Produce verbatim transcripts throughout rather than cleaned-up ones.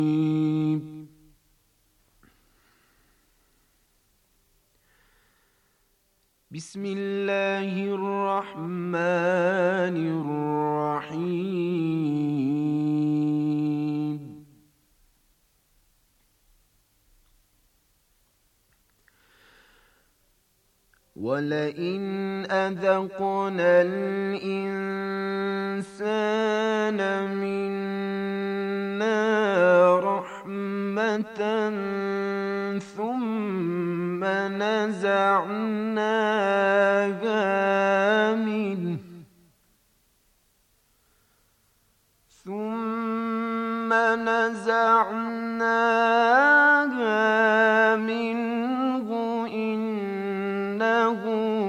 بسم الله الرحمن الرحيم. ولئن أذقنا الإنسان منا رحمة ثم نزعناها منه ثم نزعناها منه إنه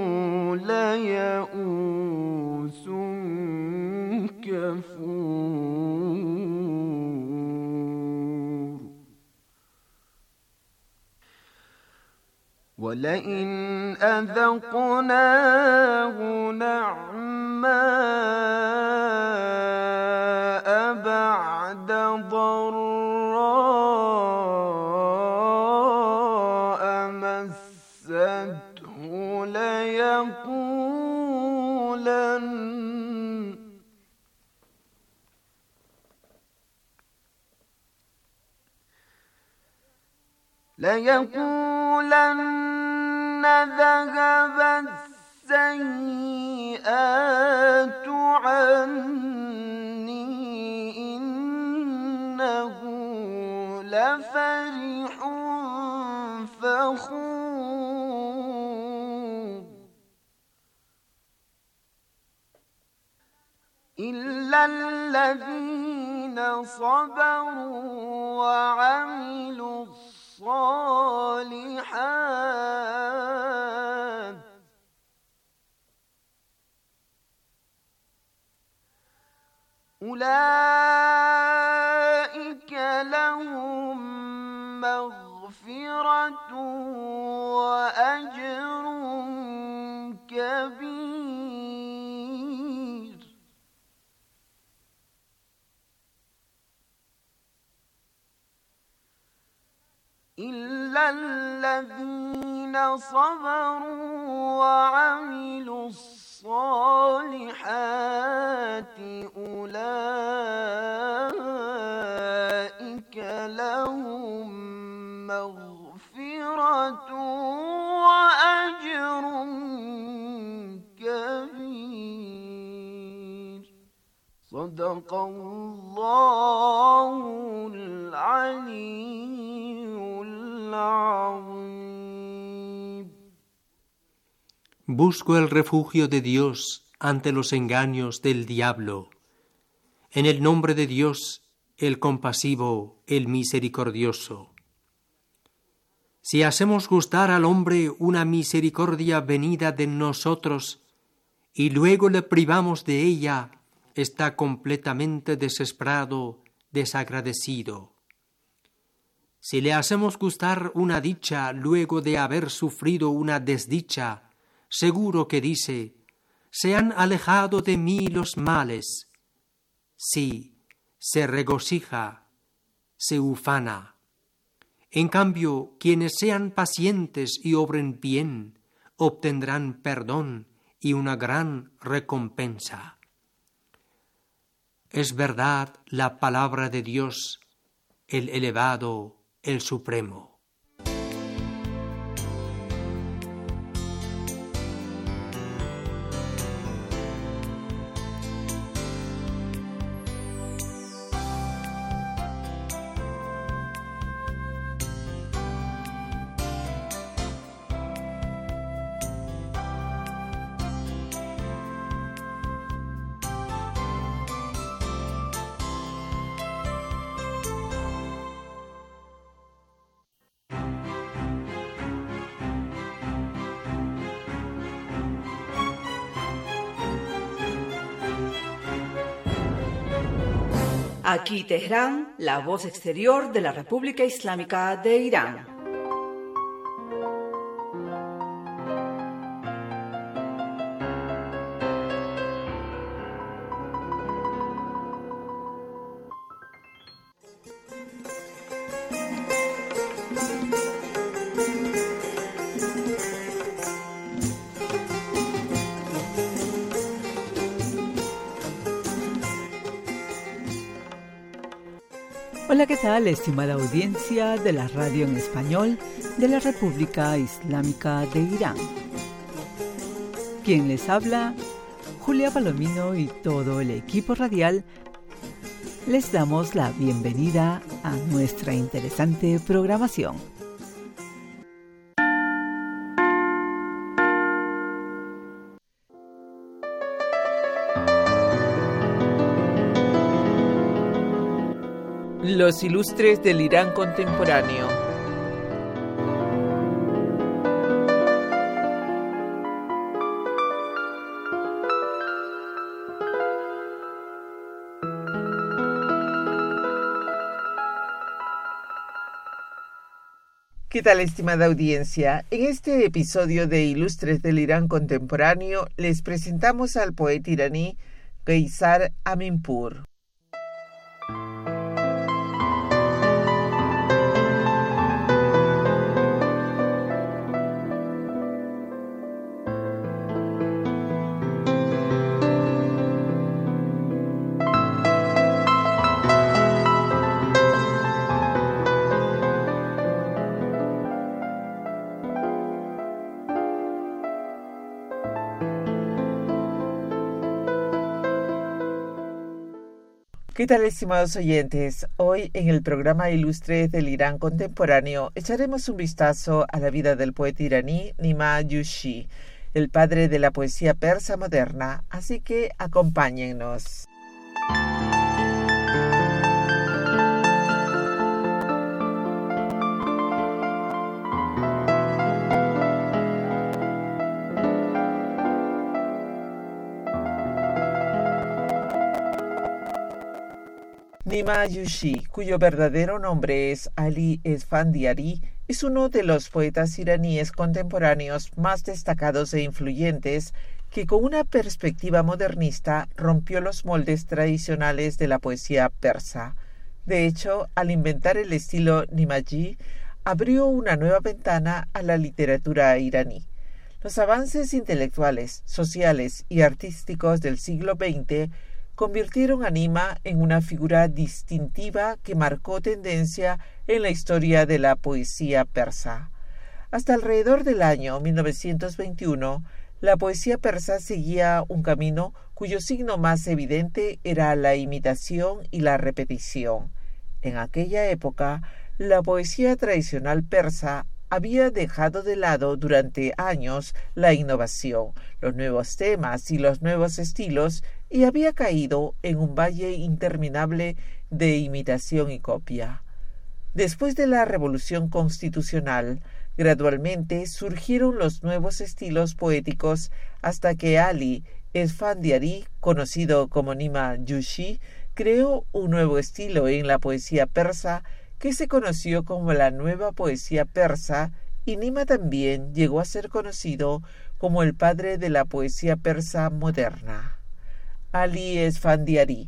ليئوس كفور. ولئن أذقناه نعماء بعد ضراء مسته ليقولن ليقولن ذهب السيئات عني إنه لفرح فخور. إلا الذين صبروا وعملوا الصالحات أولئك لهم مغفرة وأجر كبير. إلا الذين صبروا وعملوا الصالحات أولئك لهم مغفرة وأجر كبير. صدق الله العلي العظيم. Busco el refugio de Dios ante los engaños del diablo. En el nombre de Dios, el compasivo, el misericordioso. Si hacemos gustar al hombre una misericordia venida de nosotros y luego le privamos de ella, está completamente desesperado, desagradecido. Si le hacemos gustar una dicha luego de haber sufrido una desdicha, seguro que dice: se han alejado de mí los males. Sí, se regocija, se ufana. En cambio, quienes sean pacientes y obren bien, obtendrán perdón y una gran recompensa. Es verdad la palabra de Dios, el elevado, el supremo. Aquí Teherán, la voz exterior de la República Islámica de Irán. Hola, ¿qué tal, estimada audiencia de la radio en español de la República Islámica de Irán? Quien les habla, Julia Palomino y todo el equipo radial, les damos la bienvenida a nuestra interesante programación. Los ilustres del Irán contemporáneo. ¿Qué tal, estimada audiencia? En este episodio de Ilustres del Irán contemporáneo les presentamos al poeta iraní Qaisar Aminpour. ¿Qué tal, estimados oyentes? Hoy en el programa Ilustres del Irán contemporáneo echaremos un vistazo a la vida del poeta iraní Nima Yushi, el padre de la poesía persa moderna, así que acompáñennos. Nima Yushi, cuyo verdadero nombre es Ali Esfandiari, es uno de los poetas iraníes contemporáneos más destacados e influyentes que con una perspectiva modernista rompió los moldes tradicionales de la poesía persa. De hecho, al inventar el estilo Nimaji, abrió una nueva ventana a la literatura iraní. Los avances intelectuales, sociales y artísticos del siglo veinte convirtieron a Nima en una figura distintiva que marcó tendencia en la historia de la poesía persa. Hasta alrededor del año mil novecientos veintiuno, la poesía persa seguía un camino cuyo signo más evidente era la imitación y la repetición. En aquella época, la poesía tradicional persa había dejado de lado durante años la innovación, los nuevos temas y los nuevos estilos, y había caído en un valle interminable de imitación y copia. Después de la Revolución Constitucional, gradualmente surgieron los nuevos estilos poéticos hasta que Ali Esfandiari, conocido como Nima Yushi, creó un nuevo estilo en la poesía persa que se conoció como la nueva poesía persa, y Nima también llegó a ser conocido como el padre de la poesía persa moderna. Ali Esfandiari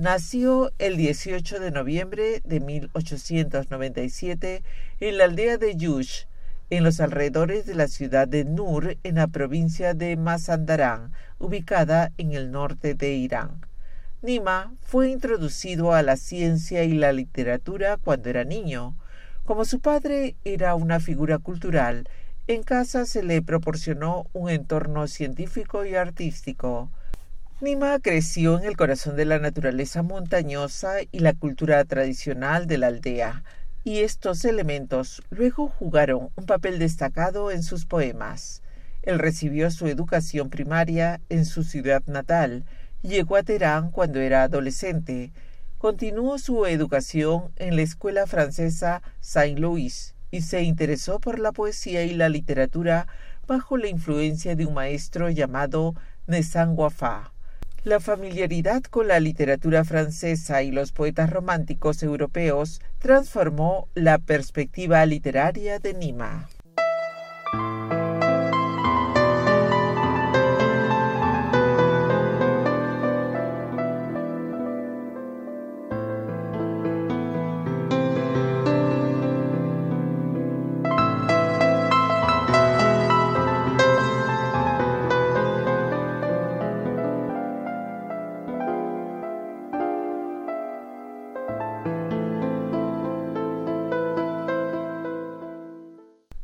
nació el dieciocho de noviembre de mil ochocientos noventa y siete en la aldea de Yush, en los alrededores de la ciudad de Nur, en la provincia de Mazandarán, ubicada en el norte de Irán. Nima fue introducido a la ciencia y la literatura cuando era niño. Como su padre era una figura cultural, en casa se le proporcionó un entorno científico y artístico. Nima creció en el corazón de la naturaleza montañosa y la cultura tradicional de la aldea, y estos elementos luego jugaron un papel destacado en sus poemas. Él recibió su educación primaria en su ciudad natal. Llegó a Teherán cuando era adolescente. Continuó su educación en la escuela francesa Saint-Louis y se interesó por la poesía y la literatura bajo la influencia de un maestro llamado Nezhan Wafa. La familiaridad con la literatura francesa y los poetas románticos europeos transformó la perspectiva literaria de Nima.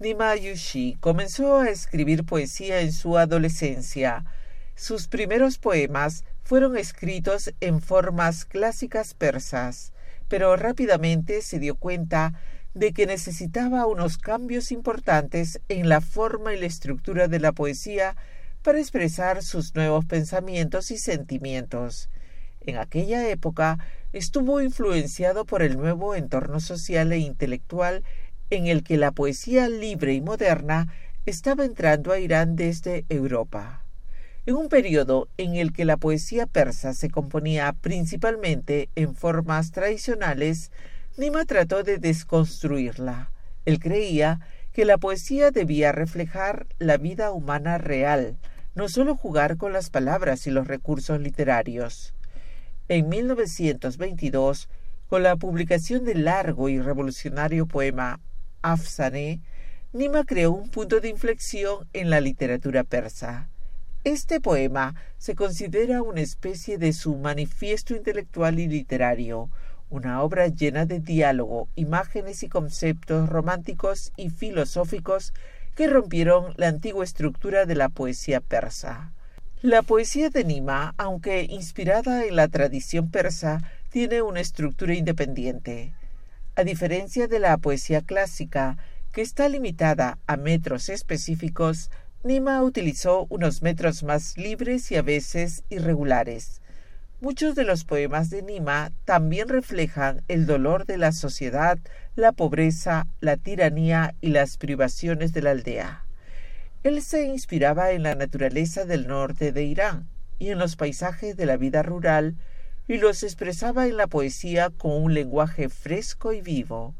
Nima Yushi comenzó a escribir poesía en su adolescencia. Sus primeros poemas fueron escritos en formas clásicas persas, pero rápidamente se dio cuenta de que necesitaba unos cambios importantes en la forma y la estructura de la poesía para expresar sus nuevos pensamientos y sentimientos. En aquella época estuvo influenciado por el nuevo entorno social e intelectual en el que la poesía libre y moderna estaba entrando a Irán desde Europa. En un periodo en el que la poesía persa se componía principalmente en formas tradicionales, Nima trató de desconstruirla. Él creía que la poesía debía reflejar la vida humana real, no solo jugar con las palabras y los recursos literarios. En mil novecientos veintidós, con la publicación del largo y revolucionario poema Afsaneh, Nima creó un punto de inflexión en la literatura persa. Este poema se considera una especie de su manifiesto intelectual y literario, una obra llena de diálogo, imágenes y conceptos románticos y filosóficos que rompieron la antigua estructura de la poesía persa. La poesía de Nima, aunque inspirada en la tradición persa, tiene una estructura independiente. A diferencia de la poesía clásica, que está limitada a metros específicos, Nima utilizó unos metros más libres y a veces irregulares. Muchos de los poemas de Nima también reflejan el dolor de la sociedad, la pobreza, la tiranía y las privaciones de la aldea. Él se inspiraba en la naturaleza del norte de Irán y en los paisajes de la vida rural y los expresaba en la poesía con un lenguaje fresco y vivo.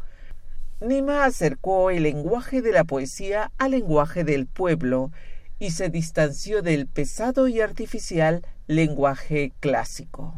Nima acercó el lenguaje de la poesía al lenguaje del pueblo y se distanció del pesado y artificial lenguaje clásico.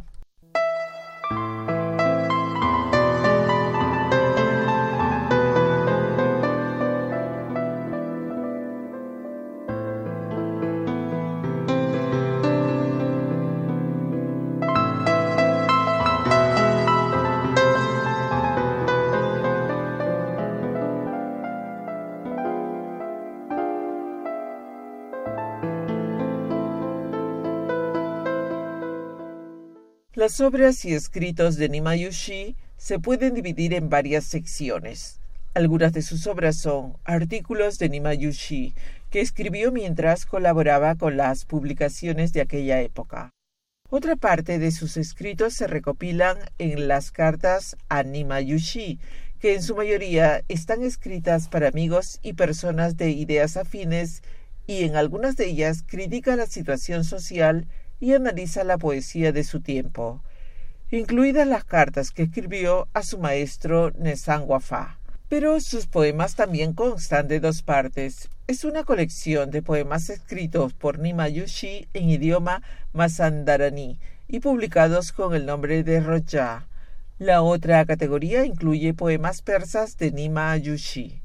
Las obras y escritos de Nima Yushi se pueden dividir en varias secciones. Algunas de sus obras son artículos de Nima Yushi, que escribió mientras colaboraba con las publicaciones de aquella época. Otra parte de sus escritos se recopilan en las cartas a Nima Yushi, que en su mayoría están escritas para amigos y personas de ideas afines, y en algunas de ellas critica la situación social y analiza la poesía de su tiempo, incluidas las cartas que escribió a su maestro Nezam Wafa. Pero sus poemas también constan de dos partes. Es una colección de poemas escritos por Nima Yushi en idioma mazandarani y publicados con el nombre de Roja. La otra categoría incluye poemas persas de Nima Yushi.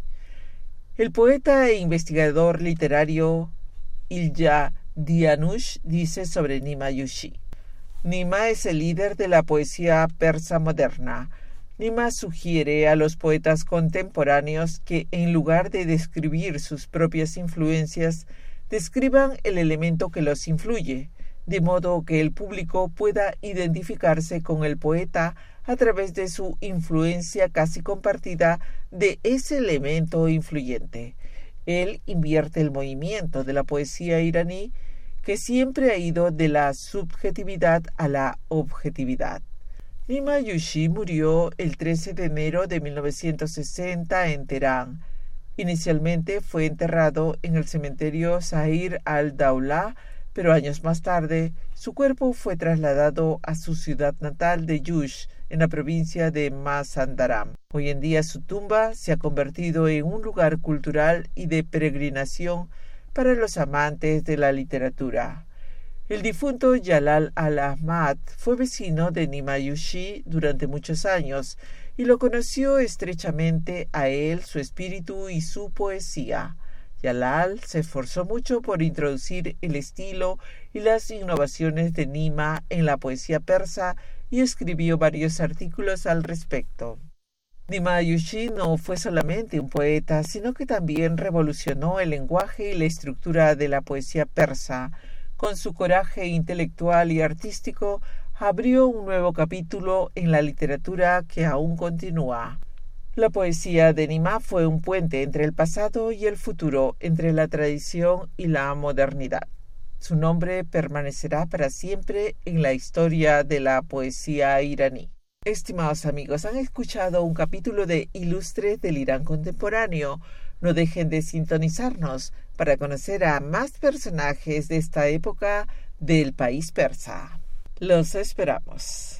El poeta e investigador literario Ilya Dianush dice sobre Nima Yushi: Nima es el líder de la poesía persa moderna. Nima sugiere a los poetas contemporáneos que, en lugar de describir sus propias influencias, describan el elemento que los influye, de modo que el público pueda identificarse con el poeta a través de su influencia casi compartida de ese elemento influyente. Él invierte el movimiento de la poesía iraní, que siempre ha ido de la subjetividad a la objetividad. Nima Yushi murió el trece de enero de mil novecientos sesenta en Teherán. Inicialmente fue enterrado en el cementerio Zahir al-Dawla, pero años más tarde su cuerpo fue trasladado a su ciudad natal de Yush, en la provincia de Mazandaran. Hoy en día su tumba se ha convertido en un lugar cultural y de peregrinación para los amantes de la literatura. El difunto Jalal al-Ahmad fue vecino de Nima Yushi durante muchos años y lo conoció estrechamente a él, su espíritu y su poesía. Jalal se esforzó mucho por introducir el estilo y las innovaciones de Nima en la poesía persa y escribió varios artículos al respecto. Nima Yushi no fue solamente un poeta, sino que también revolucionó el lenguaje y la estructura de la poesía persa. Con su coraje intelectual y artístico, abrió un nuevo capítulo en la literatura que aún continúa. La poesía de Nima fue un puente entre el pasado y el futuro, entre la tradición y la modernidad. Su nombre permanecerá para siempre en la historia de la poesía iraní. Estimados amigos, han escuchado un capítulo de Ilustres del Irán contemporáneo. No dejen de sintonizarnos para conocer a más personajes de esta época del país persa. Los esperamos.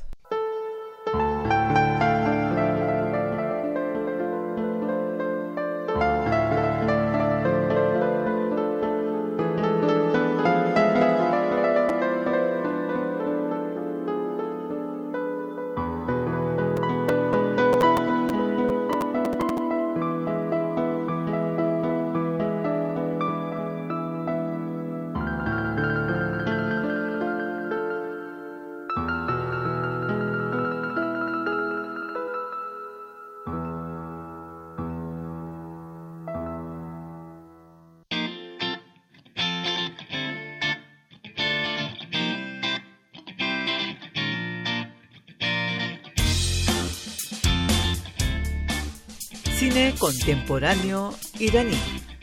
Cine contemporáneo iraní.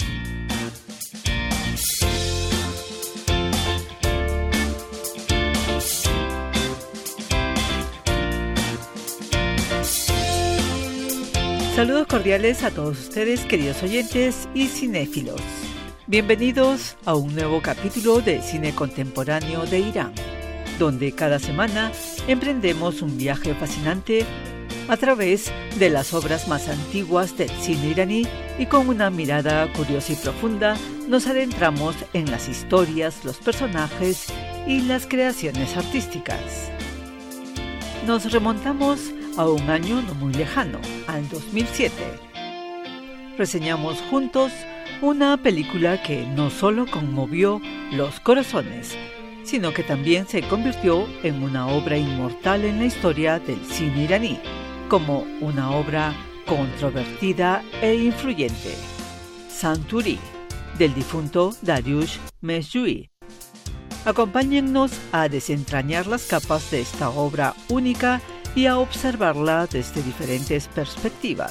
Saludos cordiales a todos ustedes, queridos oyentes y cinéfilos. Bienvenidos a un nuevo capítulo de Cine Contemporáneo de Irán, donde cada semana emprendemos un viaje fascinante a través de las obras más antiguas del cine iraní y con una mirada curiosa y profunda nos adentramos en las historias, los personajes y las creaciones artísticas. Nos remontamos a un año no muy lejano, al dos mil siete. Reseñamos juntos una película que no solo conmovió los corazones, sino que también se convirtió en una obra inmortal en la historia del cine iraní, como una obra controvertida e influyente. Santuri, del difunto Dariush Mezhui. Acompáñennos a desentrañar las capas de esta obra única y a observarla desde diferentes perspectivas.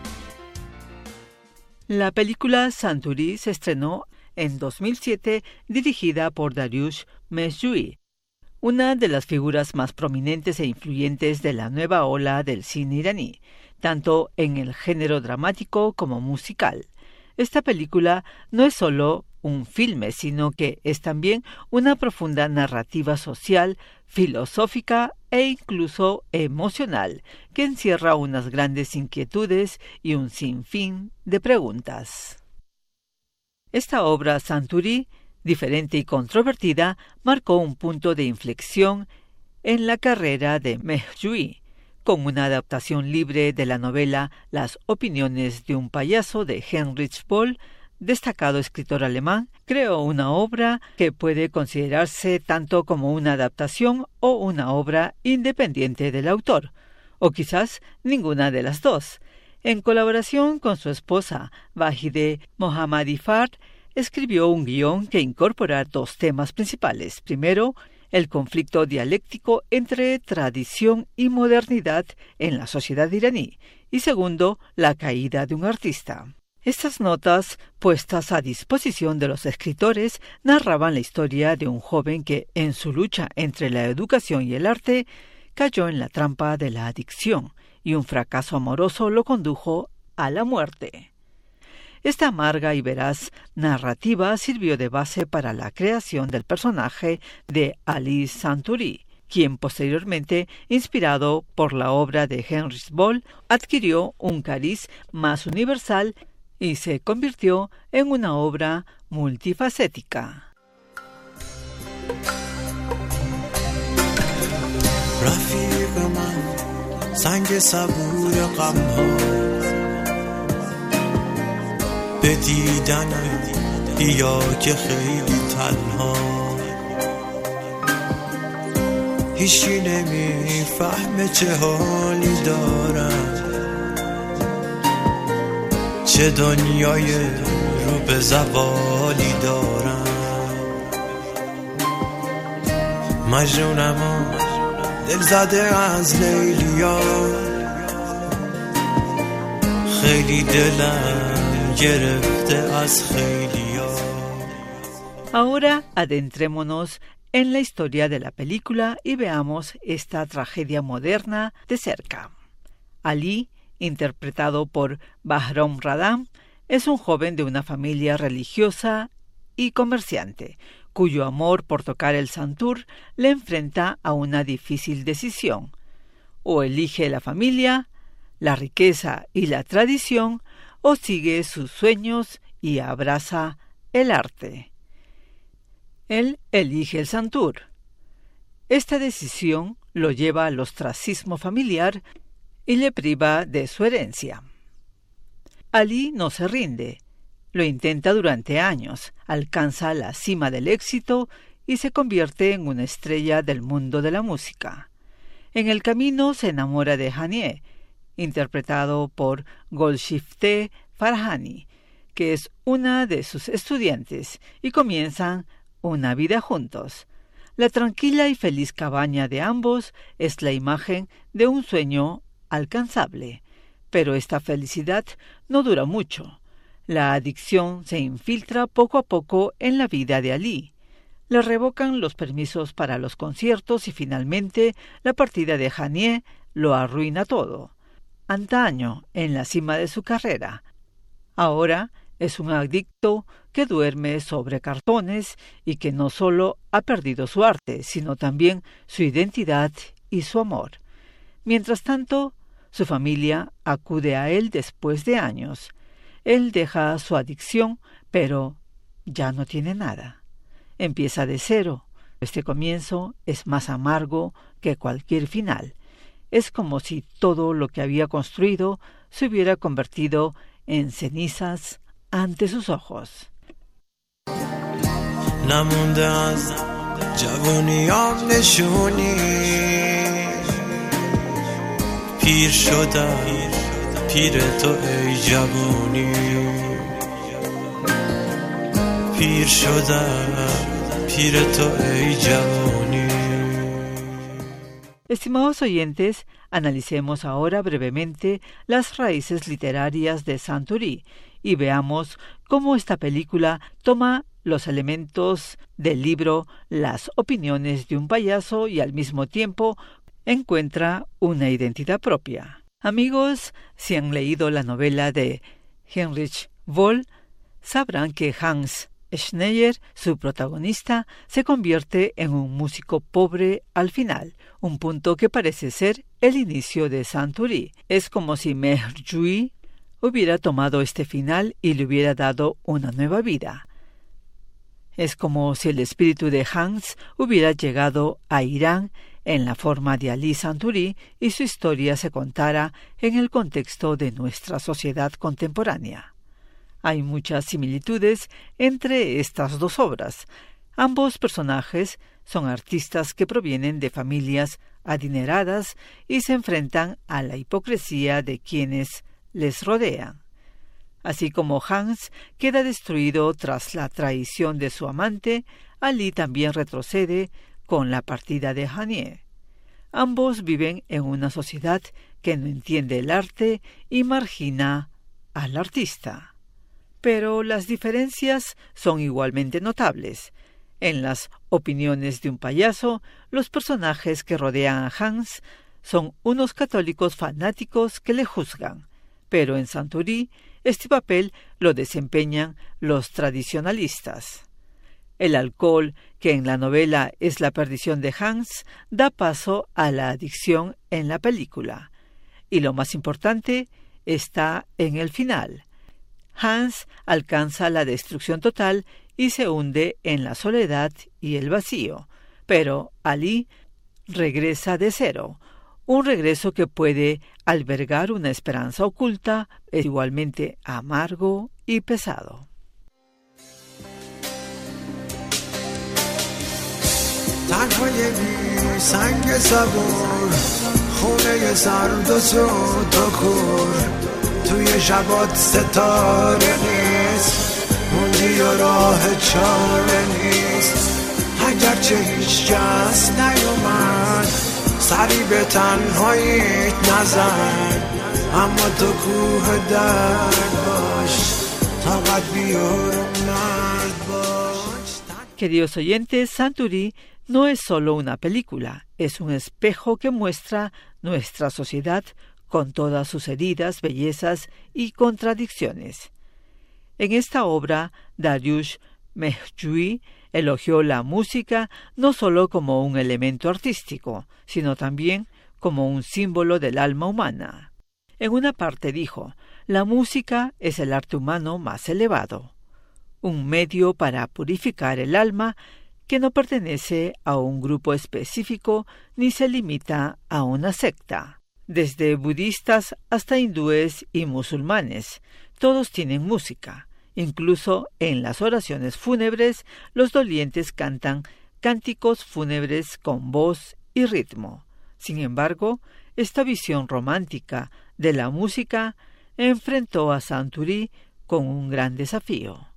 La película Santuri se estrenó en dos mil siete, dirigida por Dariush Mezhui, una de las figuras más prominentes e influyentes de la nueva ola del cine iraní, tanto en el género dramático como musical. Esta película no es solo un filme, sino que es también una profunda narrativa social, filosófica e incluso emocional, que encierra unas grandes inquietudes y un sinfín de preguntas. Esta obra, Santuri, diferente y controvertida, marcó un punto de inflexión en la carrera de Mezhui, con una adaptación libre de la novela Las opiniones de un payaso de Heinrich Böll, destacado escritor alemán. Creó una obra que puede considerarse tanto como una adaptación o una obra independiente del autor, o quizás ninguna de las dos. En colaboración con su esposa, Vahide Mohammadi-Fard, escribió un guión que incorpora dos temas principales. Primero, el conflicto dialéctico entre tradición y modernidad en la sociedad iraní, y segundo, la caída de un artista. Estas notas, puestas a disposición de los escritores, narraban la historia de un joven que, en su lucha entre la educación y el arte, cayó en la trampa de la adicción, y un fracaso amoroso lo condujo a la muerte. Esta amarga y veraz narrativa sirvió de base para la creación del personaje de Ali Santuri, quien posteriormente, inspirado por la obra de Heinrich Böll, adquirió un cariz más universal y se convirtió en una obra multifacética. به دیدنت یا که خیلی تنها هیچی نمیفهمه چه حالی دارم چه دنیای رو به زوالی دارم مجنونم و دل زده از لیلیا خیلی دلم گرفته از خیلیا. Ahora adentrémonos en la historia de la película y veamos esta tragedia moderna de cerca. Ali, interpretado por Bahrom Radam, es un joven de una familia religiosa y comerciante, cuyo amor por tocar el santur le enfrenta a una difícil decisión. O elige la familia, la riqueza y la tradición, o sigue sus sueños y abraza el arte. Él elige el santur. Esta decisión lo lleva al ostracismo familiar y le priva de su herencia. Ali no se rinde. Lo intenta durante años, alcanza la cima del éxito y se convierte en una estrella del mundo de la música. En el camino se enamora de Hanieh, interpretado por Golshifteh Farhani, que es una de sus estudiantes, y comienzan una vida juntos. La tranquila y feliz cabaña de ambos es la imagen de un sueño alcanzable, pero esta felicidad no dura mucho. La adicción se infiltra poco a poco en la vida de Ali. Le revocan los permisos para los conciertos y finalmente la partida de Hanieh lo arruina todo. Antaño, en la cima de su carrera. Ahora es un adicto que duerme sobre cartones y que no solo ha perdido su arte, sino también su identidad y su amor. Mientras tanto, su familia acude a él después de años. Él deja su adicción, pero ya no tiene nada. Empieza de cero. Este comienzo es más amargo que cualquier final. Es como si todo lo que había construido se hubiera convertido en cenizas ante sus ojos. نمونده از جوانیام نشونی پیر شدم پیر تو ای جوانی پیر شدم پیر تو ای جوانی. Estimados oyentes, analicemos ahora brevemente las raíces literarias de Santuri y veamos cómo esta película toma los elementos del libro Las opiniones de un payaso y al mismo tiempo encuentra una identidad propia. Amigos, si han leído la novela de Heinrich Böll, sabrán que Hans Schneider, su protagonista, se convierte en un músico pobre al final, un punto que parece ser el inicio de Santuri. Es como si Mehjui hubiera tomado este final y le hubiera dado una nueva vida. Es como si el espíritu de Hans hubiera llegado a Irán en la forma de Ali Santuri y su historia se contara en el contexto de nuestra sociedad contemporánea. Hay muchas similitudes entre estas dos obras. Ambos personajes son artistas que provienen de familias adineradas y se enfrentan a la hipocresía de quienes les rodean. Así como Hans queda destruido tras la traición de su amante, Ali también retrocede con la partida de Hanieh. Ambos viven en una sociedad que no entiende el arte y margina al artista. Pero las diferencias son igualmente notables. En Las opiniones de un payaso, los personajes que rodean a Hans son unos católicos fanáticos que le juzgan, pero en Santuri este papel lo desempeñan los tradicionalistas. El alcohol, que en la novela es la perdición de Hans, da paso a la adicción en la película. Y lo más importante está en el final. Hans alcanza la destrucción total y se hunde en la soledad y el vacío, pero Ali regresa de cero, un regreso que puede albergar una esperanza oculta, es igualmente amargo y pesado. تنهای بی سنگ صبور خونه سرد و تو کور تو توی شبات ستاره نیست، موندی و راه چاره نیست. اگرچه هیچ کس نیومد سری به تنهاییت نزن، اما تو کوه درد باش، طاقت بیار مرد باش. Queridos oyentes, Santuri no es solo una película, es un espejo que muestra nuestra sociedad con todas sus heridas, bellezas y contradicciones. En esta obra, Dariush Mehjui elogió la música no solo como un elemento artístico, sino también como un símbolo del alma humana. En una parte dijo, la música es el arte humano más elevado, un medio para purificar el alma que no pertenece a un grupo específico ni se limita a una secta. Desde budistas hasta hindúes y musulmanes, todos tienen música. Incluso en las oraciones fúnebres, los dolientes cantan cánticos fúnebres con voz y ritmo. Sin embargo, esta visión romántica de la música enfrentó a Santuri con un gran desafío.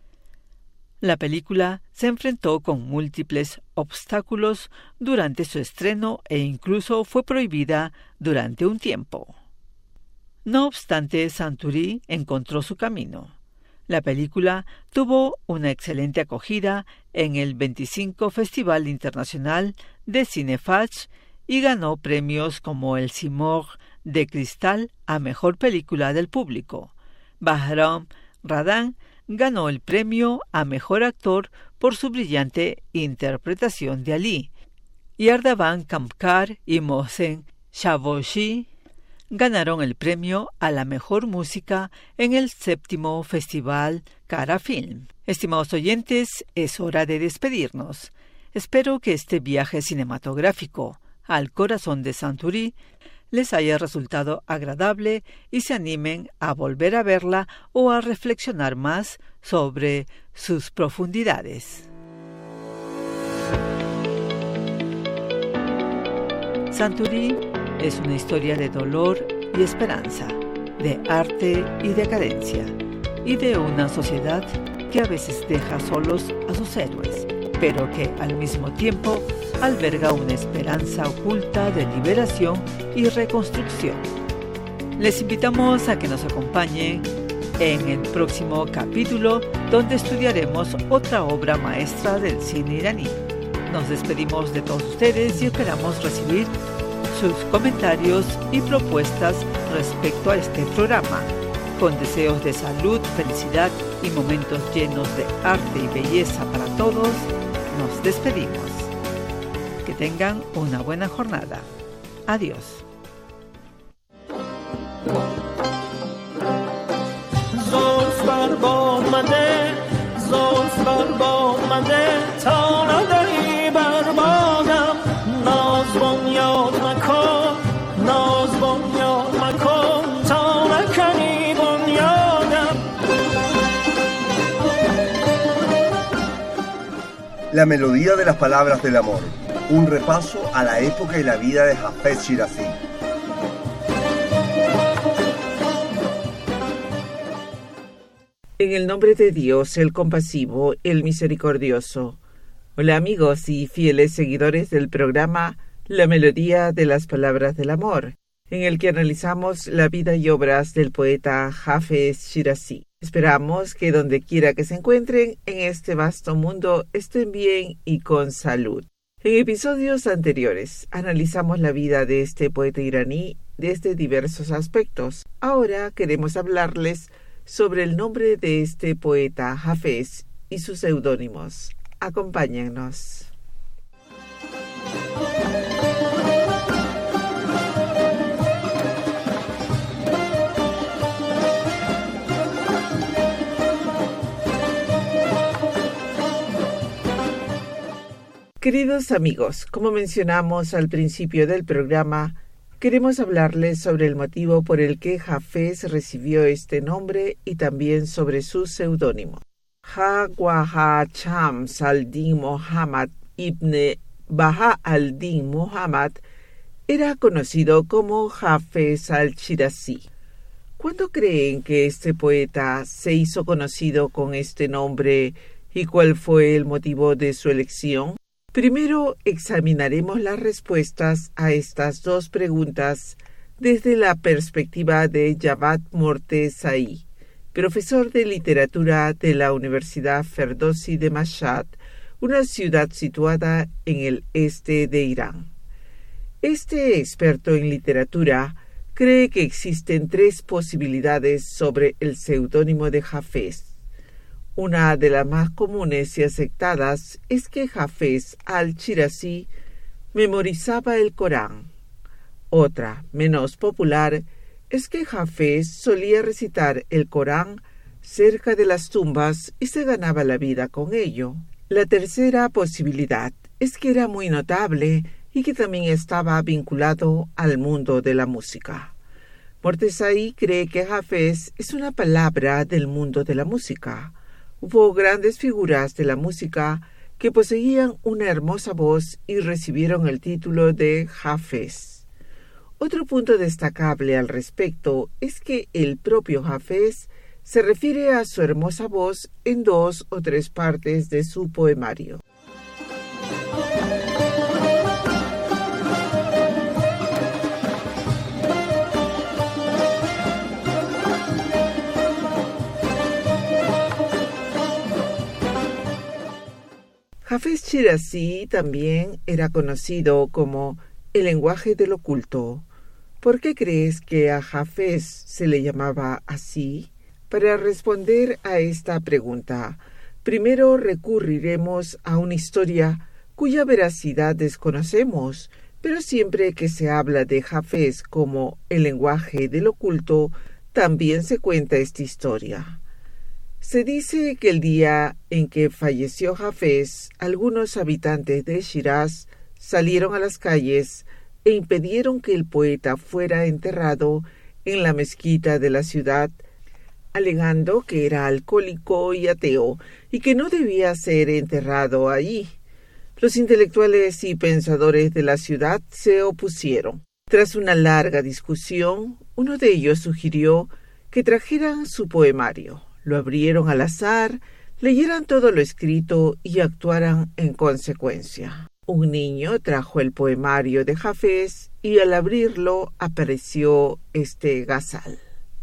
La película se enfrentó con múltiples obstáculos durante su estreno e incluso fue prohibida durante un tiempo. No obstante, Santuri encontró su camino. La película tuvo una excelente acogida en el veinticinco Festival Internacional de Cinefach y ganó premios como el Simorgh de Cristal a Mejor Película del Público. Bahram Radan ganó el premio a Mejor Actor por su brillante interpretación de Ali, y Ardavan Kamkar y Mohsen Shavoshi ganaron el premio a la Mejor Música en el séptimo Festival Cara Film. Estimados oyentes, es hora de despedirnos. Espero que este viaje cinematográfico al corazón de Santuri les haya resultado agradable y se animen a volver a verla o a reflexionar más sobre sus profundidades. Santuri es una historia de dolor y esperanza, de arte y decadencia, y de una sociedad que a veces deja solos a sus héroes, pero que al mismo tiempo alberga una esperanza oculta de liberación y reconstrucción. Les invitamos a que nos acompañen en el próximo capítulo, donde estudiaremos otra obra maestra del cine iraní. Nos despedimos de todos ustedes y esperamos recibir sus comentarios y propuestas respecto a este programa. Con deseos de salud, felicidad y momentos llenos de arte y belleza para todos, nos despedimos. Que tengan una buena jornada. Adiós. La melodía de las palabras del amor. Un repaso a la época y la vida de Hafez Shirazi. En el nombre de Dios, el compasivo, el misericordioso. Hola amigos y fieles seguidores del programa La melodía de las palabras del amor, en el que analizamos la vida y obras del poeta Hafez Shirazi. Esperamos que donde quiera que se encuentren en este vasto mundo estén bien y con salud. En episodios anteriores analizamos la vida de este poeta iraní desde diversos aspectos. Ahora queremos hablarles sobre el nombre de este poeta Hafez y sus seudónimos. Acompáñennos. Queridos amigos, como mencionamos al principio del programa, queremos hablarles sobre el motivo por el que Hafez recibió este nombre y también sobre su seudónimo. Ha Shams al-Din Muhammad ibn Baha al-Din Muhammad era conocido como Hafez al-Shirazi. ¿Cuándo creen que este poeta se hizo conocido con este nombre y cuál fue el motivo de su elección? Primero examinaremos las respuestas a estas dos preguntas desde la perspectiva de Javad Mortezai, profesor de literatura de la Universidad Ferdowsi de Mashhad, una ciudad situada en el este de Irán. Este experto en literatura cree que existen tres posibilidades sobre el seudónimo de Hafez. Una de las más comunes y aceptadas es que Hafez al-Shirazi memorizaba el Corán. Otra, menos popular, es que Hafez solía recitar el Corán cerca de las tumbas y se ganaba la vida con ello. La tercera posibilidad es que era muy notable y que también estaba vinculado al mundo de la música. Mortezai cree que Hafez es una palabra del mundo de la música. Hubo grandes figuras de la música que poseían una hermosa voz y recibieron el título de Hafez. Otro punto destacable al respecto es que el propio Hafez se refiere a su hermosa voz en dos o tres partes de su poemario. Hafez Shirazi también era conocido como el lenguaje del oculto. ¿Por qué crees que a Hafez se le llamaba así? Para responder a esta pregunta, primero recurriremos a una historia cuya veracidad desconocemos, pero siempre que se habla de Hafez como el lenguaje del oculto, también se cuenta esta historia. Se dice que el día en que falleció Hafez, algunos habitantes de Shiraz salieron a las calles e impidieron que el poeta fuera enterrado en la mezquita de la ciudad, alegando que era alcohólico y ateo y que no debía ser enterrado allí. Los intelectuales y pensadores de la ciudad se opusieron. Tras una larga discusión, uno de ellos sugirió que trajeran su poemario. Lo abrieron al azar, leyeran todo lo escrito y actuaran en consecuencia. Un niño trajo el poemario de Hafez y al abrirlo apareció este gazal.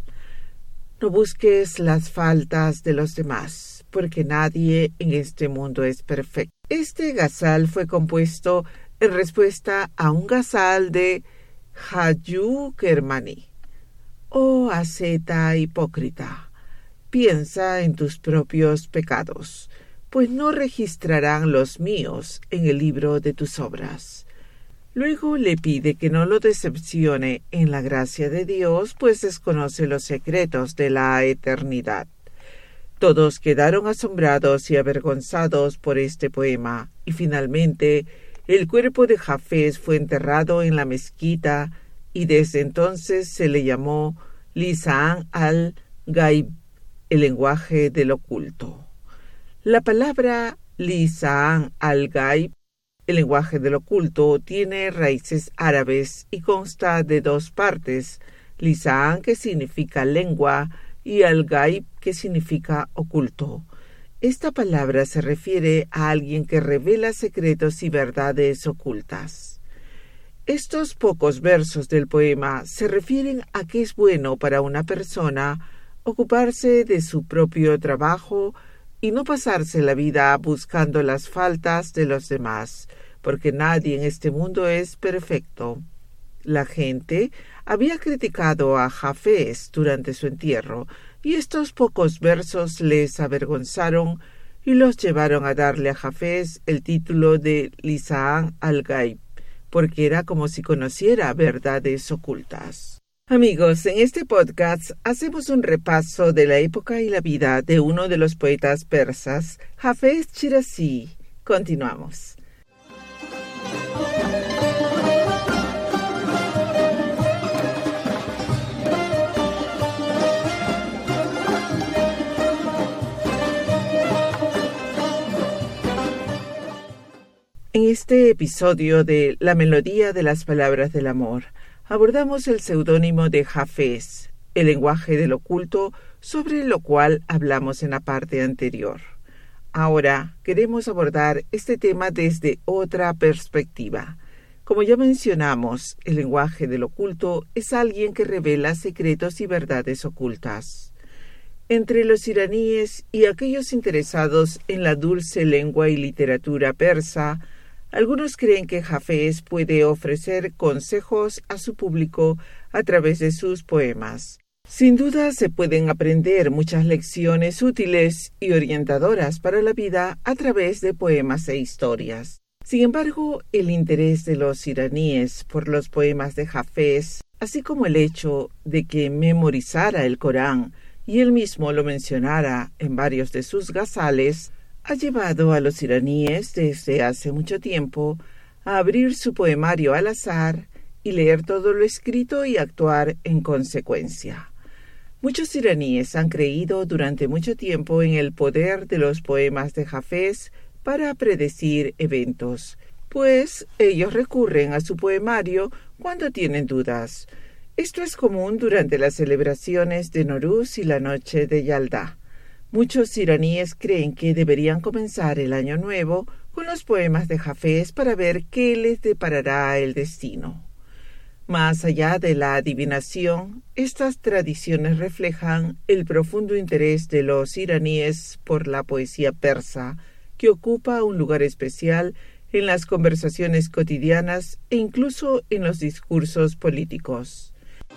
No busques las faltas de los demás, porque nadie en este mundo es perfecto. Este gazal fue compuesto en respuesta a un gazal de Hayu Kermani. Oh asceta hipócrita, piensa en tus propios pecados, pues no registrarán los míos en el libro de tus obras. Luego le pide que no lo decepcione en la gracia de Dios, pues desconoce los secretos de la eternidad. Todos quedaron asombrados y avergonzados por este poema, y finalmente el cuerpo de Hafez fue enterrado en la mezquita, y desde entonces se le llamó Lisán al-Gaib, el lenguaje del oculto. La palabra Lisán al-Gaib, el lenguaje del oculto, tiene raíces árabes y consta de dos partes, Lisán, que significa lengua, y al-Gaib, que significa oculto. Esta palabra se refiere a alguien que revela secretos y verdades ocultas. Estos pocos versos del poema se refieren a que es bueno para una persona ocuparse de su propio trabajo y no pasarse la vida buscando las faltas de los demás, porque nadie en este mundo es perfecto. La gente había criticado a Hafez durante su entierro, y estos pocos versos les avergonzaron y los llevaron a darle a Hafez el título de Lisán al-Gaib, porque era como si conociera verdades ocultas. Amigos, en este podcast hacemos un repaso de la época y la vida de uno de los poetas persas, Hafez Shirazi. Continuamos. En este episodio de La melodía de las palabras del amor, abordamos el seudónimo de Hafez, el lenguaje del oculto, sobre lo cual hablamos en la parte anterior. Ahora queremos abordar este tema desde otra perspectiva. Como ya mencionamos, el lenguaje del oculto es alguien que revela secretos y verdades ocultas. Entre los iraníes y aquellos interesados en la dulce lengua y literatura persa, algunos creen que Hafez puede ofrecer consejos a su público a través de sus poemas. Sin duda se pueden aprender muchas lecciones útiles y orientadoras para la vida a través de poemas e historias. Sin embargo, el interés de los iraníes por los poemas de Hafez, así como el hecho de que memorizara el Corán y él mismo lo mencionara en varios de sus gazales, ha llevado a los iraníes desde hace mucho tiempo a abrir su poemario al azar y leer todo lo escrito y actuar en consecuencia. Muchos iraníes han creído durante mucho tiempo en el poder de los poemas de Hafez para predecir eventos, pues ellos recurren a su poemario cuando tienen dudas. Esto es común durante las celebraciones de Nowruz y la noche de Yalda. Muchos iraníes creen que deberían comenzar el año nuevo con los poemas de Hafez para ver qué les deparará el destino. Más allá de la adivinación, estas tradiciones reflejan el profundo interés de los iraníes por la poesía persa, que ocupa un lugar especial en las conversaciones cotidianas e incluso en los discursos políticos.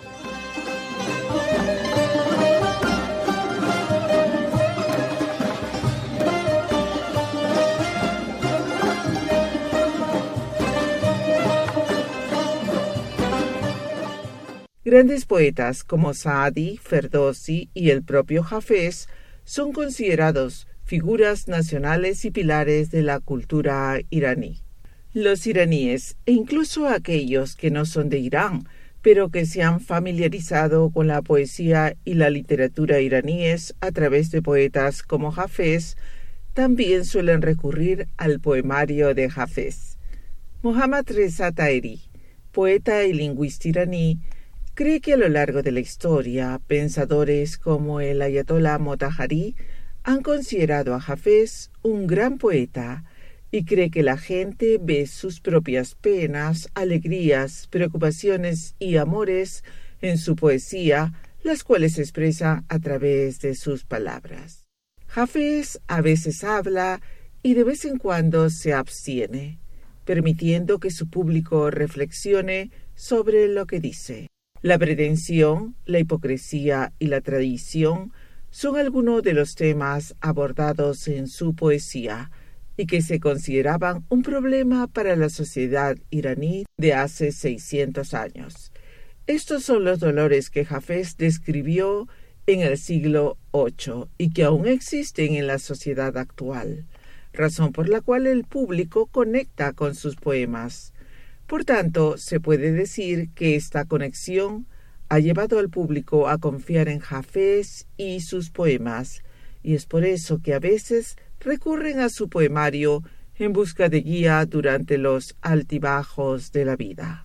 Grandes poetas como Saadi, Ferdowsi y el propio Hafez son considerados figuras nacionales y pilares de la cultura iraní. Los iraníes, e incluso aquellos que no son de Irán, pero que se han familiarizado con la poesía y la literatura iraníes a través de poetas como Hafez, también suelen recurrir al poemario de Hafez. Mohammad Reza Taheri, poeta y lingüista iraní, cree que a lo largo de la historia, pensadores como el Ayatollah Motahari han considerado a Hafez un gran poeta y cree que la gente ve sus propias penas, alegrías, preocupaciones y amores en su poesía, las cuales expresa a través de sus palabras. Hafez a veces habla y de vez en cuando se abstiene, permitiendo que su público reflexione sobre lo que dice. La pretensión, la hipocresía y la tradición son algunos de los temas abordados en su poesía y que se consideraban un problema para la sociedad iraní de hace seiscientos años. Estos son los dolores que Hafez describió en el siglo ocho y que aún existen en la sociedad actual, razón por la cual el público conecta con sus poemas. Por tanto, se puede decir que esta conexión ha llevado al público a confiar en Hafez y sus poemas, y es por eso que a veces recurren a su poemario en busca de guía durante los altibajos de la vida.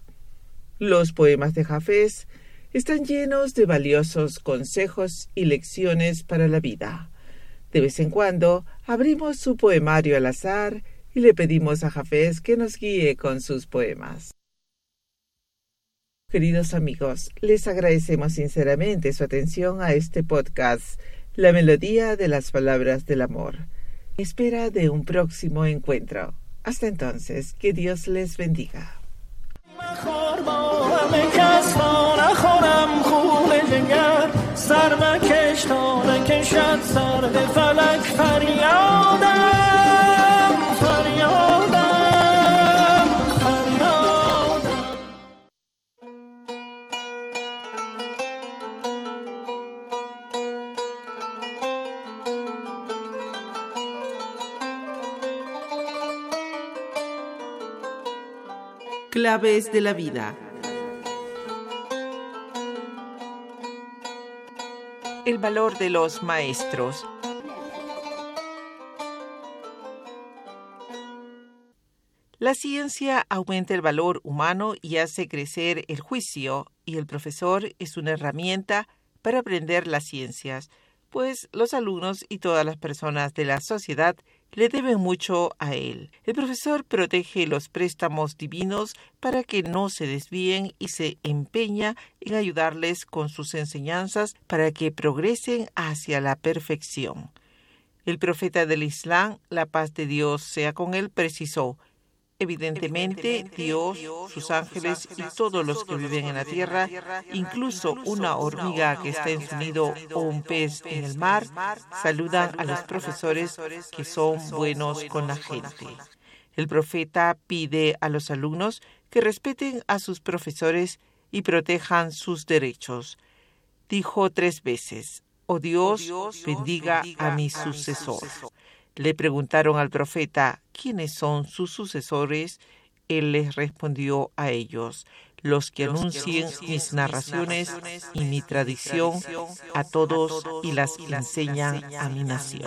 Los poemas de Hafez están llenos de valiosos consejos y lecciones para la vida. De vez en cuando abrimos su poemario al azar y le pedimos a Hafez que nos guíe con sus poemas. Queridos amigos, les agradecemos sinceramente su atención a este podcast, La Melodía de las Palabras del Amor. Espera de un próximo encuentro. Hasta entonces, que Dios les bendiga. Claves de la vida. El valor de los maestros. La ciencia aumenta el valor humano y hace crecer el juicio, y el profesor es una herramienta para aprender las ciencias, pues los alumnos y todas las personas de la sociedad le deben mucho a él. El profesor protege los préstamos divinos para que no se desvíen y se empeña en ayudarles con sus enseñanzas para que progresen hacia la perfección. El profeta del Islam, la paz de Dios sea con él, precisó: evidentemente, Dios, sus ángeles y todos los que viven en la tierra, incluso una hormiga que está en su nido o un pez en el mar, saludan a los profesores que son buenos con la gente. El profeta pide a los alumnos que respeten a sus profesores y protejan sus derechos. Dijo tres veces: «Oh Dios, bendiga a mi sucesor». Le preguntaron al profeta: ¿quiénes son sus sucesores? Él les respondió a ellos: los que anuncien mis narraciones y mi tradición a todos y las enseñan a mi nación.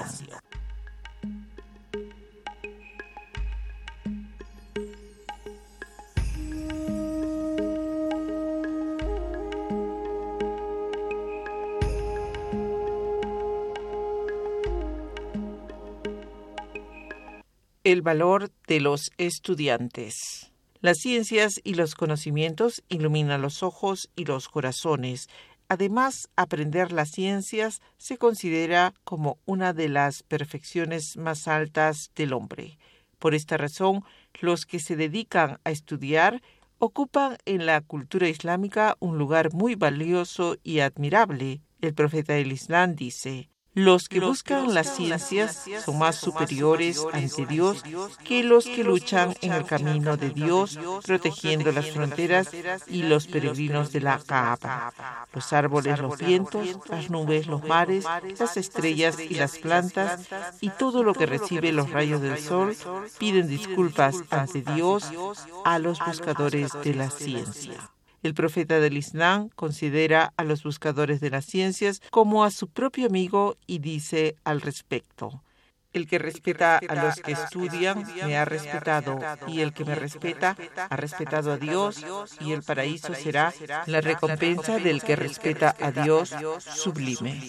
El valor de los estudiantes. Las ciencias y los conocimientos iluminan los ojos y los corazones. Además, aprender las ciencias se considera como una de las perfecciones más altas del hombre. Por esta razón, los que se dedican a estudiar ocupan en la cultura islámica un lugar muy valioso y admirable. El profeta del Islam dice: los que buscan las ciencias son más superiores ante Dios que los que luchan en el camino de Dios, protegiendo las fronteras y los peregrinos de la Kaaba. Los árboles, los vientos, las nubes, los mares, las estrellas y las plantas, y todo lo que recibe los rayos del sol, piden disculpas ante Dios a los buscadores de la ciencia. El profeta del Islam considera a los buscadores de las ciencias como a su propio amigo y dice al respecto: el que respeta a los que estudian me ha respetado, y el que me respeta ha respetado a Dios, y el paraíso será la recompensa del que respeta a Dios sublime.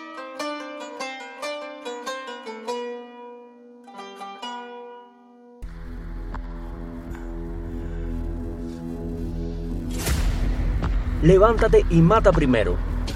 Levántate y mata primero.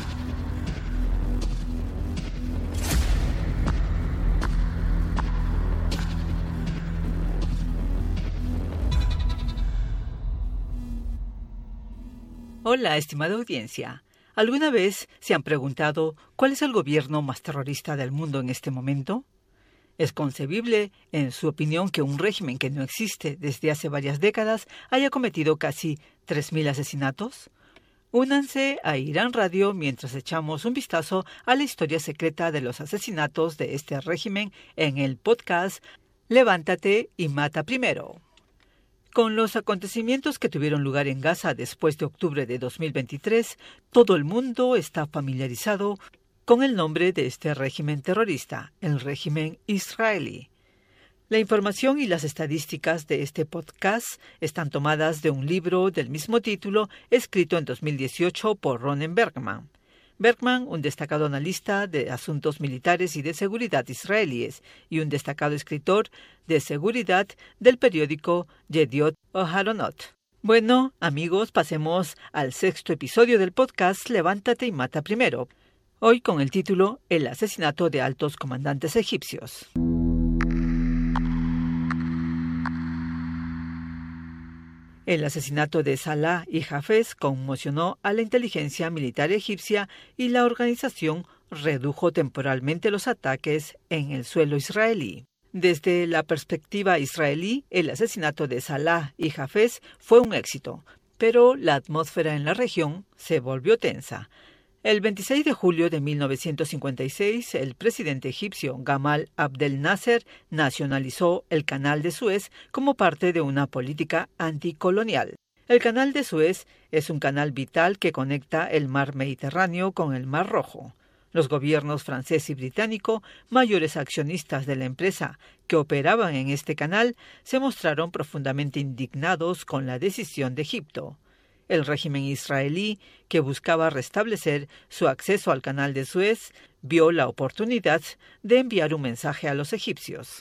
Hola, estimada audiencia. ¿Alguna vez se han preguntado cuál es el gobierno más terrorista del mundo en este momento? ¿Es concebible, en su opinión, que un régimen que no existe desde hace varias décadas haya cometido casi tres mil asesinatos? Únanse a Irán Radio mientras echamos un vistazo a la historia secreta de los asesinatos de este régimen en el podcast Levántate y mata primero. Con los acontecimientos que tuvieron lugar en Gaza después de octubre de dos mil veintitrés, todo el mundo está familiarizado con el nombre de este régimen terrorista, el régimen israelí. La información y las estadísticas de este podcast están tomadas de un libro del mismo título escrito en dos mil dieciocho por Ronen Bergman. Bergman, un destacado analista de asuntos militares y de seguridad israelíes y un destacado escritor de seguridad del periódico Yediot Aharonot. Bueno, amigos, pasemos al sexto episodio del podcast Levántate y mata primero. Hoy con el título El asesinato de altos comandantes egipcios. El asesinato de Salah y Hafez conmocionó a la inteligencia militar egipcia y la organización redujo temporalmente los ataques en el suelo israelí. Desde la perspectiva israelí, el asesinato de Salah y Hafez fue un éxito, pero la atmósfera en la región se volvió tensa. El veintiséis de julio de mil novecientos cincuenta y seis, el presidente egipcio Gamal Abdel Nasser nacionalizó el Canal de Suez como parte de una política anticolonial. El Canal de Suez es un canal vital que conecta el mar Mediterráneo con el Mar Rojo. Los gobiernos francés y británico, mayores accionistas de la empresa que operaban en este canal, se mostraron profundamente indignados con la decisión de Egipto. El régimen israelí, que buscaba restablecer su acceso al canal de Suez, vio la oportunidad de enviar un mensaje a los egipcios.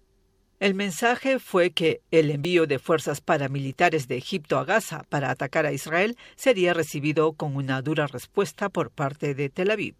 El mensaje fue que el envío de fuerzas paramilitares de Egipto a Gaza para atacar a Israel sería recibido con una dura respuesta por parte de Tel Aviv.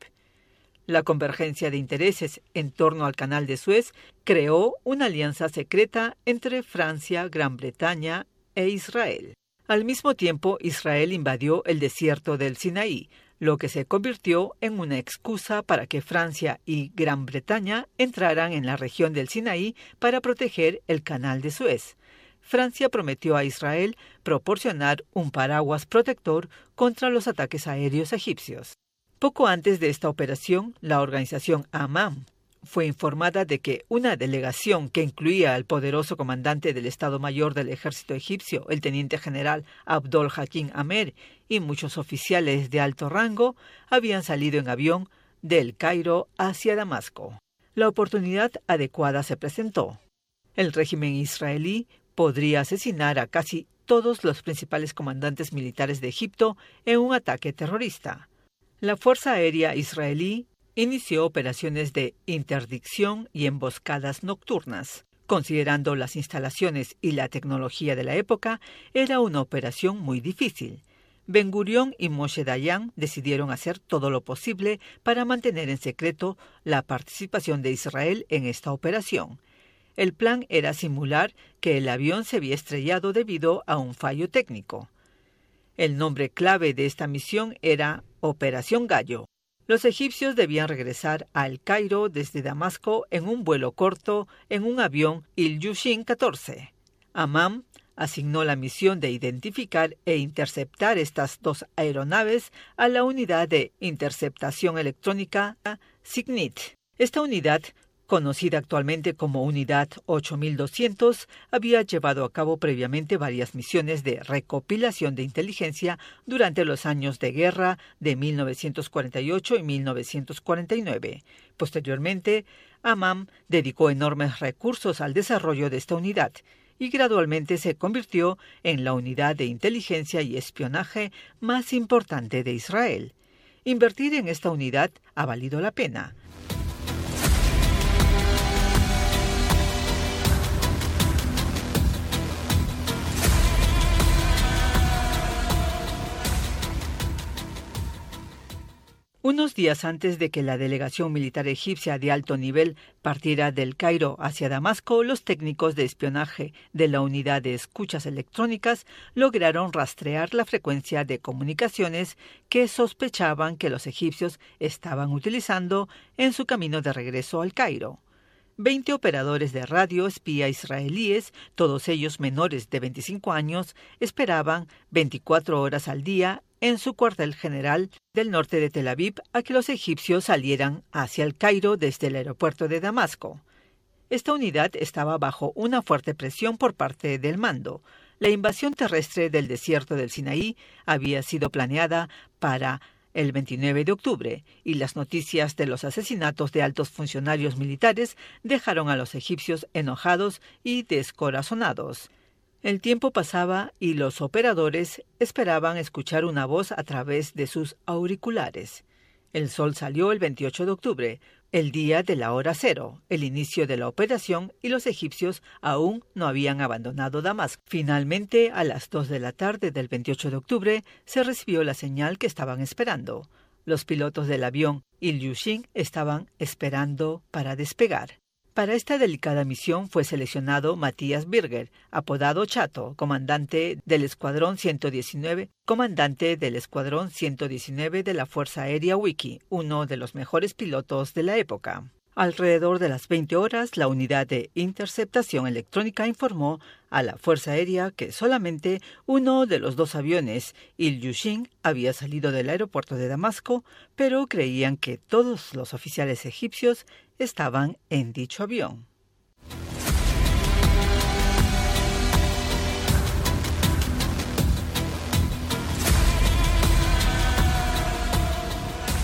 La convergencia de intereses en torno al canal de Suez creó una alianza secreta entre Francia, Gran Bretaña e Israel. Al mismo tiempo, Israel invadió el desierto del Sinaí, lo que se convirtió en una excusa para que Francia y Gran Bretaña entraran en la región del Sinaí para proteger el canal de Suez. Francia prometió a Israel proporcionar un paraguas protector contra los ataques aéreos egipcios. Poco antes de esta operación, la organización Amán fue informada de que una delegación que incluía al poderoso comandante del Estado Mayor del Ejército egipcio, el teniente general Abdol Hakim Amer, y muchos oficiales de alto rango habían salido en avión del Cairo hacia Damasco. La oportunidad adecuada se presentó. El régimen israelí podría asesinar a casi todos los principales comandantes militares de Egipto en un ataque terrorista. La Fuerza Aérea israelí inició operaciones de interdicción y emboscadas nocturnas. Considerando las instalaciones y la tecnología de la época, era una operación muy difícil. Ben Gurión y Moshe Dayan decidieron hacer todo lo posible para mantener en secreto la participación de Israel en esta operación. El plan era simular que el avión se había estrellado debido a un fallo técnico. El nombre clave de esta misión era Operación Gallo. Los egipcios debían regresar a El Cairo desde Damasco en un vuelo corto en un avión Ilyushin catorce. Amán asignó la misión de identificar e interceptar estas dos aeronaves a la unidad de interceptación electrónica Signit. Esta unidad, conocida actualmente como Unidad ocho mil doscientos, había llevado a cabo previamente varias misiones de recopilación de inteligencia durante los años de guerra de mil novecientos cuarenta y ocho y mil novecientos cuarenta y nueve. Posteriormente, Amán dedicó enormes recursos al desarrollo de esta unidad y gradualmente se convirtió en la unidad de inteligencia y espionaje más importante de Israel. Invertir en esta unidad ha valido la pena. Unos días antes de que la delegación militar egipcia de alto nivel partiera del Cairo hacia Damasco, los técnicos de espionaje de la unidad de escuchas electrónicas lograron rastrear la frecuencia de comunicaciones que sospechaban que los egipcios estaban utilizando en su camino de regreso al Cairo. Veinte operadores de radio espía israelíes, todos ellos menores de veinticinco años, esperaban veinticuatro horas al día en su cuartel general del norte de Tel Aviv a que los egipcios salieran hacia el Cairo desde el aeropuerto de Damasco. Esta unidad estaba bajo una fuerte presión por parte del mando. La invasión terrestre del desierto del Sinaí había sido planeada para el veintinueve de octubre, y las noticias de los asesinatos de altos funcionarios militares dejaron a los egipcios enojados y descorazonados. El tiempo pasaba y los operadores esperaban escuchar una voz a través de sus auriculares. El sol salió el veintiocho de octubre, el día de la hora cero, el inicio de la operación, y los egipcios aún no habían abandonado Damasco. Finalmente, a las dos de la tarde del veintiocho de octubre, se recibió la señal que estaban esperando. Los pilotos del avión Ilyushin estaban esperando para despegar. Para esta delicada misión fue seleccionado Matías Birger, apodado Chato, comandante del Escuadrón ciento diecinueve, comandante del Escuadrón ciento diecinueve de la Fuerza Aérea Wiki, uno de los mejores pilotos de la época. Alrededor de las veinte horas, la unidad de interceptación electrónica informó a la Fuerza Aérea que solamente uno de los dos aviones, Ilyushin, había salido del aeropuerto de Damasco, pero creían que todos los oficiales egipcios estaban en dicho avión.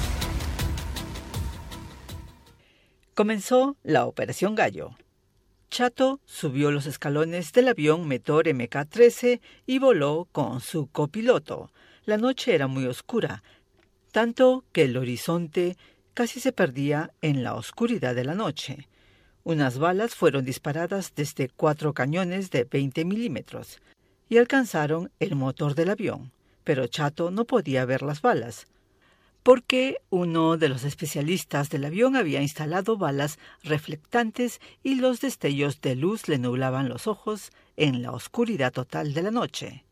Comenzó la Operación Gallo. Chato subió los escalones del avión Meteor M K trece y voló con su copiloto. La noche era muy oscura, tanto que el horizonte casi se perdía en la oscuridad de la noche. Unas balas fueron disparadas desde cuatro cañones de veinte milímetros y alcanzaron el motor del avión, pero Chato no podía ver las balas, porque uno de los especialistas del avión había instalado balas reflectantes y los destellos de luz le nublaban los ojos en la oscuridad total de la noche.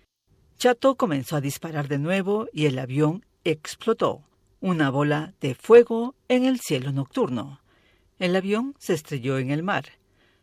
Chato comenzó a disparar de nuevo y el avión explotó, una bola de fuego en el cielo nocturno. El avión se estrelló en el mar.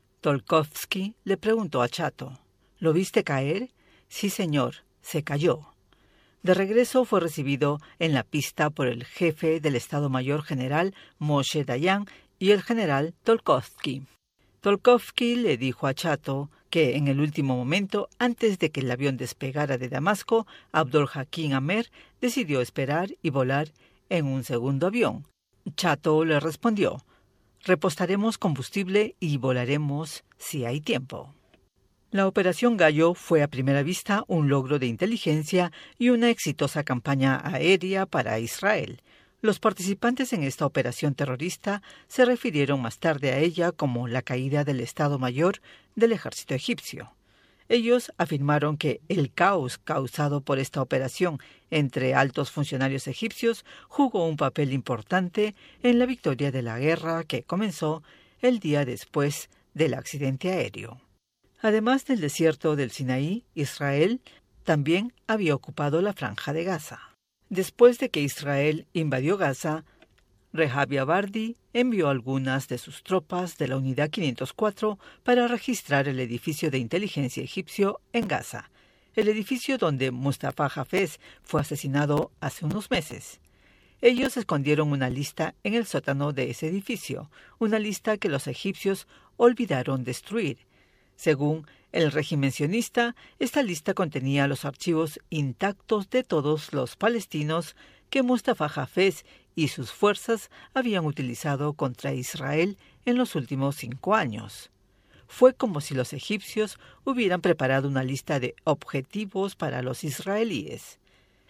Tolkovsky le preguntó a Chato, ¿lo viste caer? Sí, señor, se cayó. De regreso fue recibido en la pista por el jefe del Estado Mayor General Moshe Dayan y el general Tolkovsky. Tolkovsky le dijo a Chato que en el último momento, antes de que el avión despegara de Damasco, Abdul Hakim Amer decidió esperar y volar en un segundo avión. Chato le respondió, repostaremos combustible y volaremos si hay tiempo. La Operación Gallo fue a primera vista un logro de inteligencia y una exitosa campaña aérea para Israel. Los participantes en esta operación terrorista se refirieron más tarde a ella como la caída del Estado Mayor del ejército egipcio. Ellos afirmaron que el caos causado por esta operación entre altos funcionarios egipcios jugó un papel importante en la victoria de la guerra que comenzó el día después del accidente aéreo. Además del desierto del Sinaí, Israel también había ocupado la Franja de Gaza. Después de que Israel invadió Gaza, Rehavi Abardi envió algunas de sus tropas de la Unidad quinientos cuatro para registrar el edificio de inteligencia egipcio en Gaza, el edificio donde Mustafa Hafez fue asesinado hace unos meses. Ellos escondieron una lista en el sótano de ese edificio, una lista que los egipcios olvidaron destruir. Según el régimen sionista, esta lista contenía los archivos intactos de todos los palestinos que Mustafa Hafez y sus fuerzas habían utilizado contra Israel en los últimos cinco años. Fue como si los egipcios hubieran preparado una lista de objetivos para los israelíes.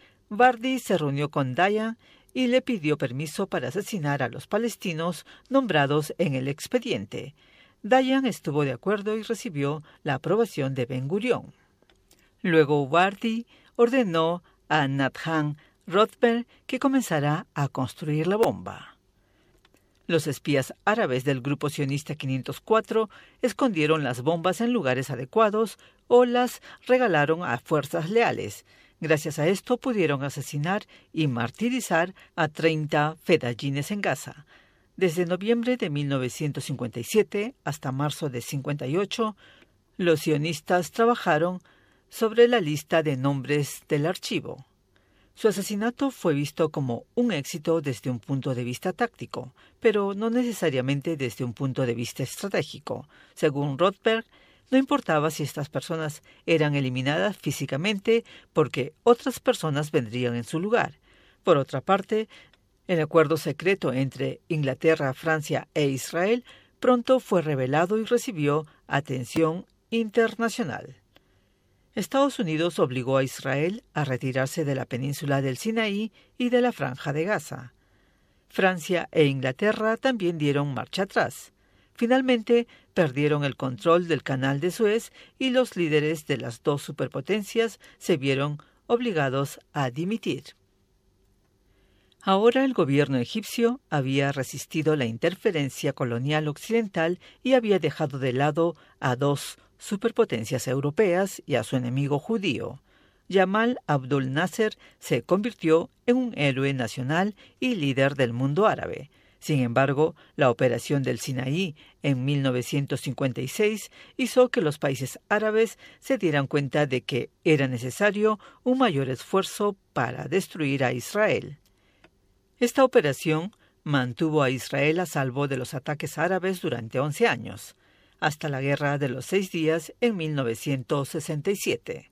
Bardi se reunió con Dayan y le pidió permiso para asesinar a los palestinos nombrados en el expediente. Dayan estuvo de acuerdo y recibió la aprobación de Ben Gurión. Luego Bardi ordenó a Nathan Rothberg que comenzara a construir la bomba. Los espías árabes del grupo sionista quinientos cuatro escondieron las bombas en lugares adecuados o las regalaron a fuerzas leales. Gracias a esto pudieron asesinar y martirizar a treinta fedayines en Gaza. Desde noviembre de mil novecientos cincuenta y siete hasta marzo de cincuenta y ocho, los sionistas trabajaron sobre la lista de nombres del archivo. Su asesinato fue visto como un éxito desde un punto de vista táctico, pero no necesariamente desde un punto de vista estratégico. Según Rothberg, no importaba si estas personas eran eliminadas físicamente porque otras personas vendrían en su lugar. Por otra parte, el acuerdo secreto entre Inglaterra, Francia e Israel pronto fue revelado y recibió atención internacional. Estados Unidos obligó a Israel a retirarse de la península del Sinaí y de la Franja de Gaza. Francia e Inglaterra también dieron marcha atrás. Finalmente, perdieron el control del Canal de Suez y los líderes de las dos superpotencias se vieron obligados a dimitir. Ahora el gobierno egipcio había resistido la interferencia colonial occidental y había dejado de lado a dos superpotencias europeas y a su enemigo judío. Yamal Abdul Nasser se convirtió en un héroe nacional y líder del mundo árabe. Sin embargo, la operación del Sinaí en mil novecientos cincuenta y seis hizo que los países árabes se dieran cuenta de que era necesario un mayor esfuerzo para destruir a Israel. Esta operación mantuvo a Israel a salvo de los ataques árabes durante once años, hasta la Guerra de los Seis Días en mil novecientos sesenta y siete.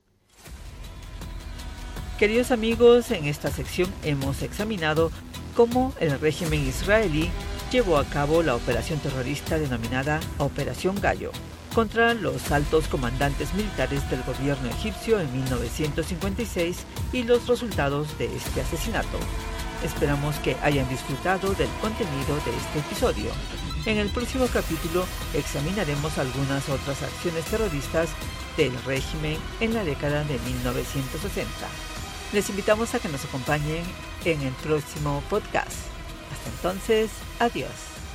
Queridos amigos, en esta sección hemos examinado cómo el régimen israelí llevó a cabo la operación terrorista denominada Operación Gallo contra los altos comandantes militares del gobierno egipcio en mil novecientos cincuenta y seis y los resultados de este asesinato. Esperamos que hayan disfrutado del contenido de este episodio. En el próximo capítulo examinaremos algunas otras acciones terroristas del régimen en la década de mil novecientos sesenta. Les invitamos a que nos acompañen en el próximo podcast. Hasta entonces, adiós.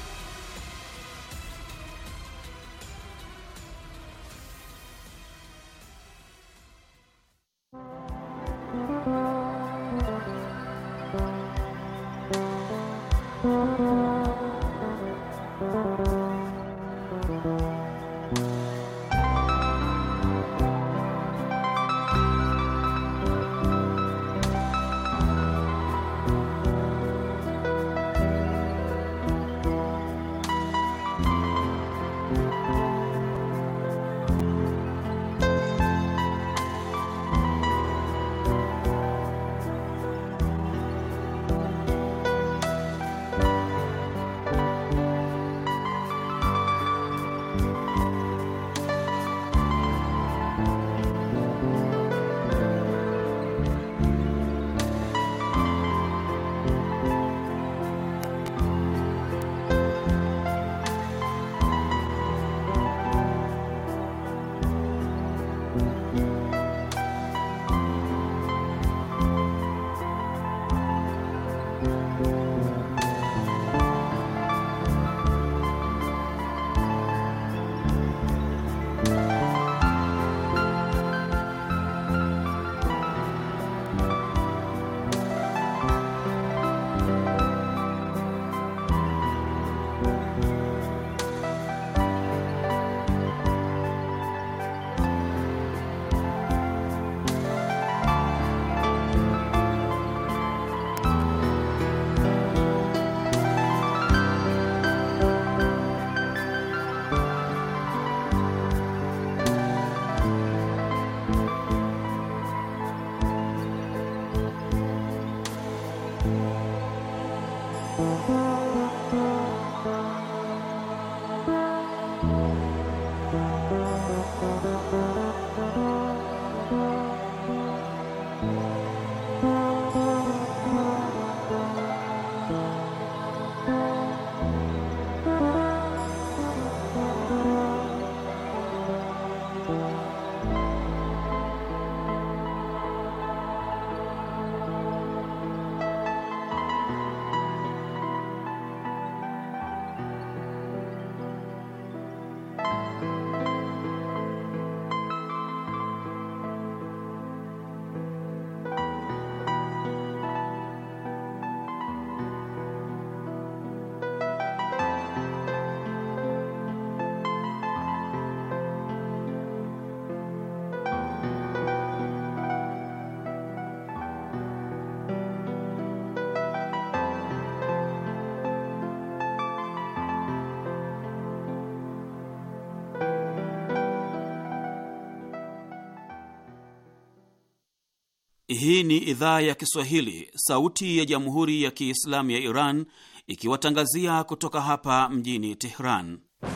Hii ni idhaa ya Kiswahili, sauti ya Jamhuri ya Kiislamu ya Iran, ikiwatangazia kutoka hapa mjini Tehran.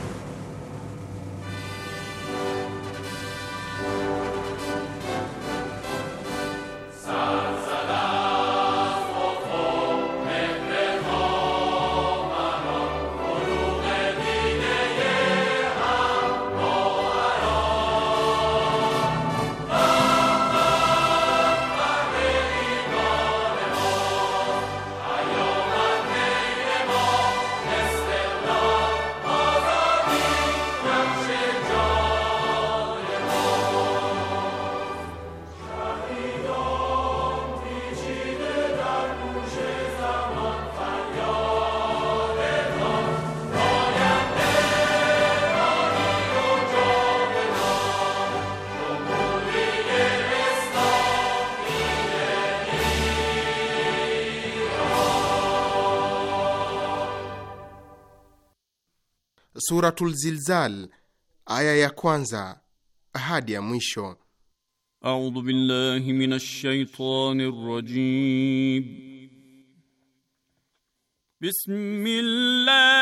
Suratul Zilzal, aya ya kwanza hadi ya mwisho. A'udhu billahi minash shaitanir rajim. Bismillah.